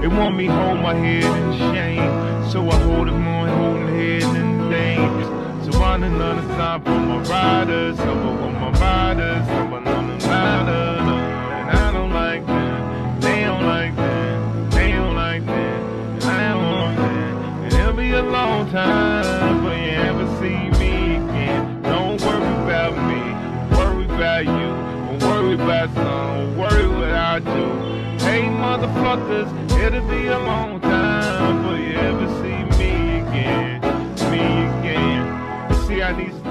They want me hold my head in shame, so I hold it more, holding head in vain. So I need another time for my riders, so I want my riders, so I know the ladder. And I don't like that, they don't like that, they don't like that, and I don't want that. And it'll be a long time before you ever see me again. Don't worry about me, worry about you. Don't worry about some, worry what I do. Hey motherfuckers, it'll be a long time before you ever see me again, me again. See, I need